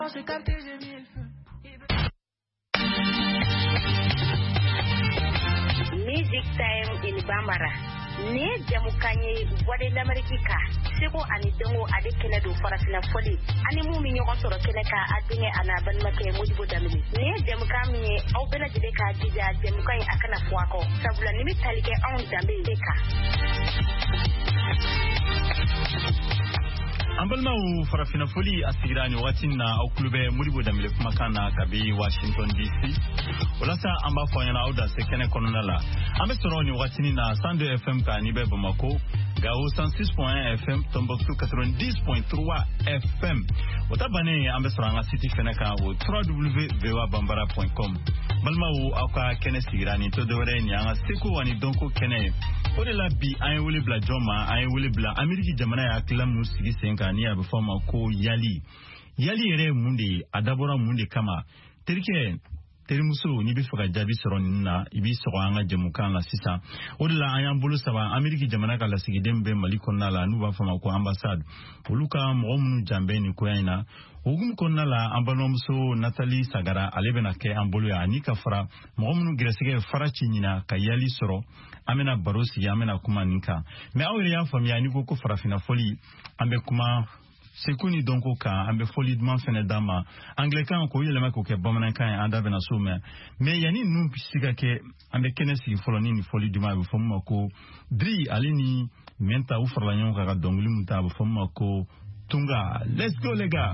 Music Time in Bambara. Ne jamukanye wade l'Amerika. Seko ani dongo ade kele do farafina foli. Ani mu mi ñogon soro kele ka adinge ana ban make Modibo Damini. Ne jamukami au bela jide ka dija jamukanye akana fuako. Sabula nimi talike on dambe deka. Ambalma u farafina foli asigirani watina au klube Modibo Damile kumakana kabi Washington DC. Olasa amba fanyana auda sekene kononala. Ambe soroni watini na 102 FM ka nibe Bamako, Gao 106.1 FM, Tombouctou 90.3 FM. Otabane ambe soranga city feneka au www.voabambara.com. Balma u auka kene sigirani to dore ni anga seko wani donko kene. Odela bi ayewule bla joma ayewule bla Ameriki jamana ya klamu sigi senka ni abafama ko yali ere munde adabora munde kama terike terimuso ni bi faga jabi soron na ibi soanga jamukanga sisa odela ayambulu saba Ameriki jamana kala sigi dembe malikonna la nuba fama ko ambassade oluka momunu jambe ni ko yana ogum konna la ambanomso Nathalie Sagara alebena ke ambulu ya anika fara momunu gresege farachi nyina kayali soro amena barosi amena kuma ninka me awre ya famia ni ko farafina foli ambe kuma sekuni donko ka ambe foli dman fene dama anglican ko yele mako ke bamana kan anda bena so me yani num pisiga ke ambe kenesi foloni ni foli dma be fomma ko dri alini menta u farlanyon ka dongli muta be fomma ko tunga. Let's go les gars.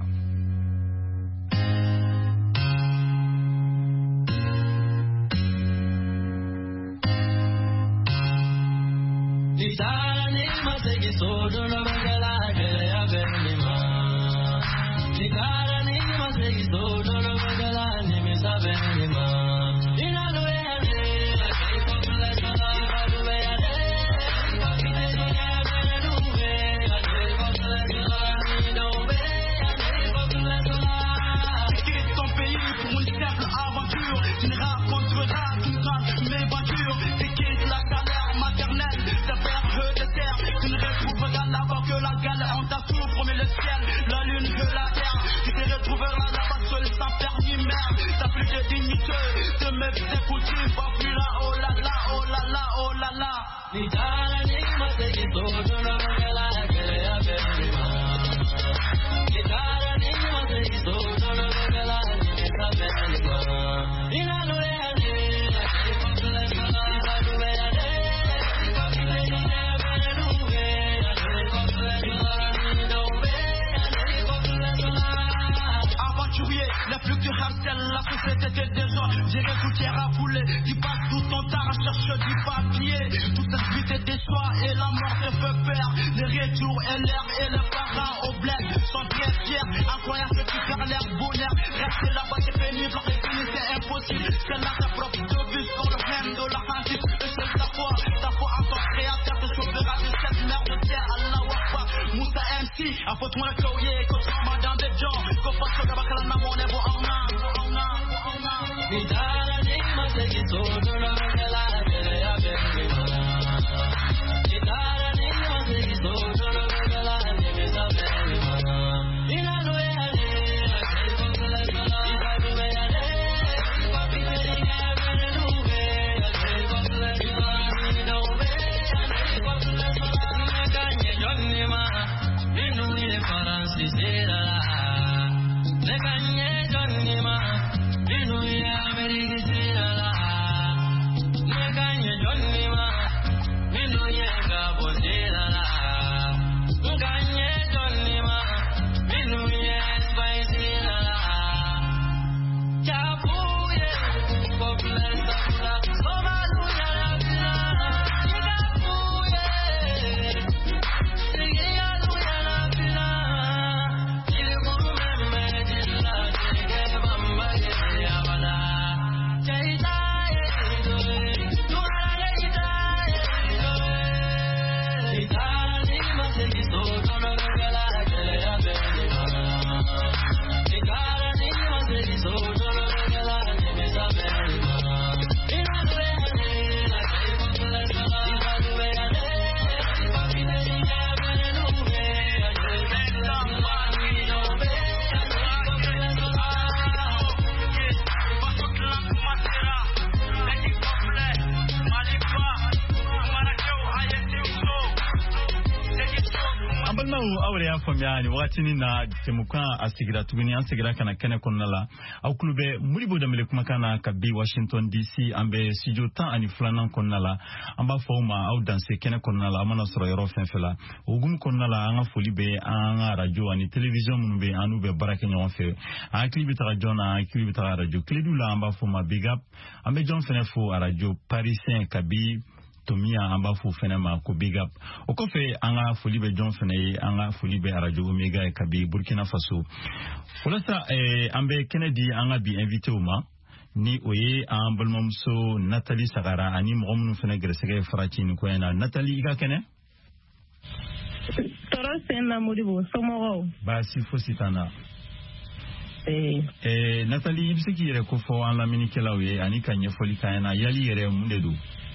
balmaw awre famyani watini na temuka asigira tuguni asigira kana kene konnala aw klube muribo damele kuma kana kabi Washington DC ambe studio tan ani flanan konnala amba fawma aw danse kene konnala amana soro yoro fenfela ugum konnala anga folibe anga radio ani television munube anu be barake nyon fe a klibi ta jona klibi ta radio kledula amba fawma big up ambe jon fenefo radio parisien kabi Tomia amba fu fenema ko big up o ko fe anga folibe John fene anga folibe radio Omega e kabi Burkina Faso folata ambe Kennedy anga bi invité uma ni oye ambalmomso Nathalie Sagara ani momnu fene gresege farati ni ko ena Nathalie ga kene toro sena modibo somoro ba si fositana Nathalie ibsiki yere ko fo an la minikelawe ani kanye foli kana yali yere mundedu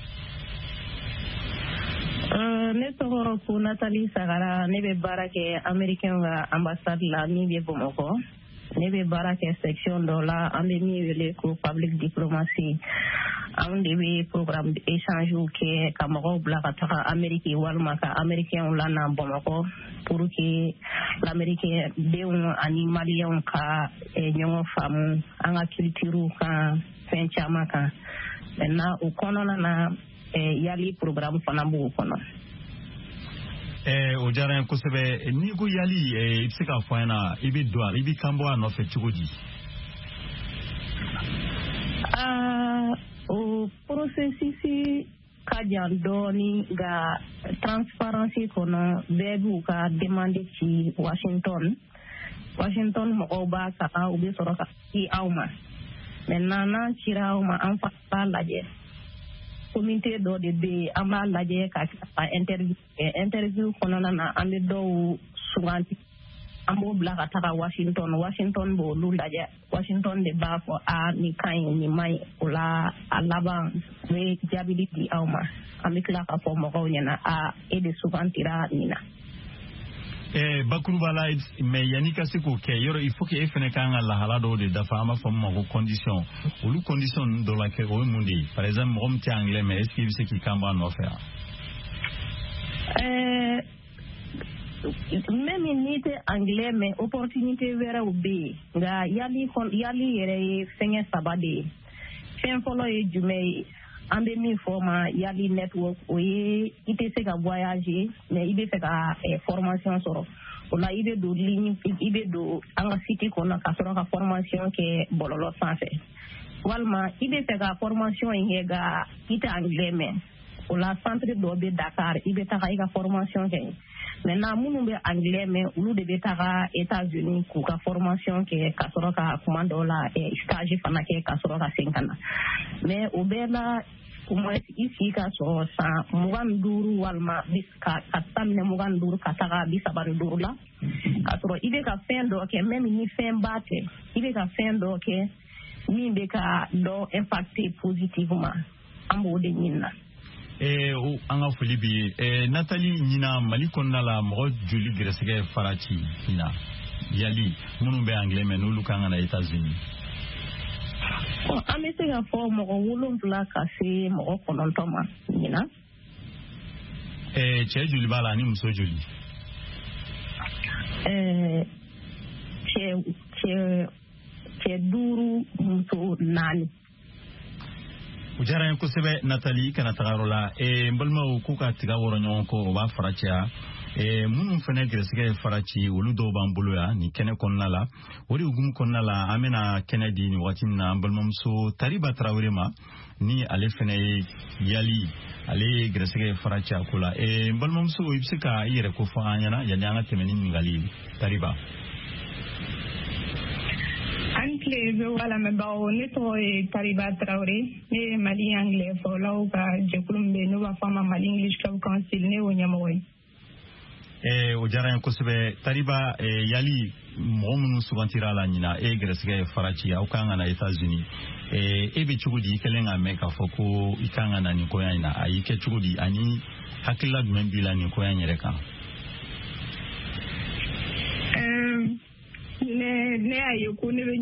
ne tɔgɔ ko Nathalie Sagara ne bɛ baara kɛ américain ka ambassade la min bɛ Bamakɔ ne bɛ baara kɛ section dɔ la an bɛ min wele ko public diplomatie an de bɛ programme d'échange kɛ ka mɔgɔw bila ka taga Amérique walima ka américain la na Bamakɔ pour que l'américain denw ani maliyɛnw ka ɲɔgɔn faamu an ka culture kan fɛn caman kan maintenant o kɔnɔna na yali programme fana b'o kɔnɔ. O jara ko sebe ni ko yali ibse ka fana ibi doa ibi kambo no fe chugodi o processus ka jan doni ga transparency kono bebu ka demander ci Washington mo ba ka o be soro ka ci awma maintenant na ci rawma en fa laje communauté do de be ama laje ka interview kono na ande do suganti ambo bla ka taka Washington bo lu laje Washington de ba fo a ni kan ni mai ola alaba we jability awma amikla ka fo mo ko nyana a e de sugantira nina bakuru bala me yanika siko ke yoro il faut que e fene kan Allah halado de dafa ama fam ma condition ou condition do la ke o mundi par exemple rom ti anglais mais est-ce que c'est qui kamba no faire même ni te anglais mais opportunité vera ubi ga yali yere fenge sabade fen folo e jume ambe mi forma yali network oye ite se ka voyager mais ibe se ka formation soro ola ibe do ligne ibe do anga city kono ka soro ka formation ke bololo sanfe walma ibe se ka formation hega ite anglais mais ola centre do be Dakar ibe ta ka formation ke maintenant munu be anglais mais ulu de be ta ka États-Unis ku ka formation ke ka soro ka commando la stage fana ke ka soro ka senkana mais obela kuma isi ka so sa mugan duru walma biska katamne mugan duru kataga bisabar duru la katro ibe ka fendo ke même ni fen bate ibe ka fendo ke mi be ka do impacter positivement ambo de nyina o anga folibi Nathalie nyina malikon nala mo joli gresege farati ina yali munu be anglais mais no lukanga na États-Unis ame se ka fɔ mɔgɔ 7 ka se mɔgɔ 9 ma ɲina cɛ joli b'a la ni muso joli cɛ 5 muso 4 o diyara n ye kosɛbɛ Nathalie kana tagayɔrɔ la n balimaw k'u ka tiga wɔrɔ ɲɔgɔn kɔ o b'a faraciya minnu fana gɛrɛsɛgɛ ye faraci olu dɔw b'an bolo yan ni kɛnɛ kɔnɔna la o de hukumu kɔnɔna la an bɛna kɛnɛ di ni wagati min na an balimamuso Tariba Tarawele ma ni ale fana ye yali ale ye gɛrɛsɛgɛ ye faraci a ko la n balimamuso i bɛ se ka i yɛrɛ ko fɔ an ɲɛna yanni an ka tɛmɛ ni ɲininkali Tariba. An tile bɛ walamɛbagaw ne tɔgɔ ye Tariba Tarawele ne ye Mali anglais fɔlaw ka jɛkulu min bɛ yen n'o b'a fɔ a ma Mali English Club Council ne y'o ɲɛmɔgɔ ye. O diyara n ye kosɛbɛ Tariba yali mɔgɔ minnu sugantira la ɲina e gɛrɛsɛgɛ ye faraci aw kan ka na États-Unis e bɛ cogo di i kɛlen ka mɛn k'a fɔ ko i kan ka na nin koya in na a y'i kɛ cogo di ani hakilila jumɛn b'i la nin koya in yɛrɛ kan. Ne y'a ye ko ne bɛ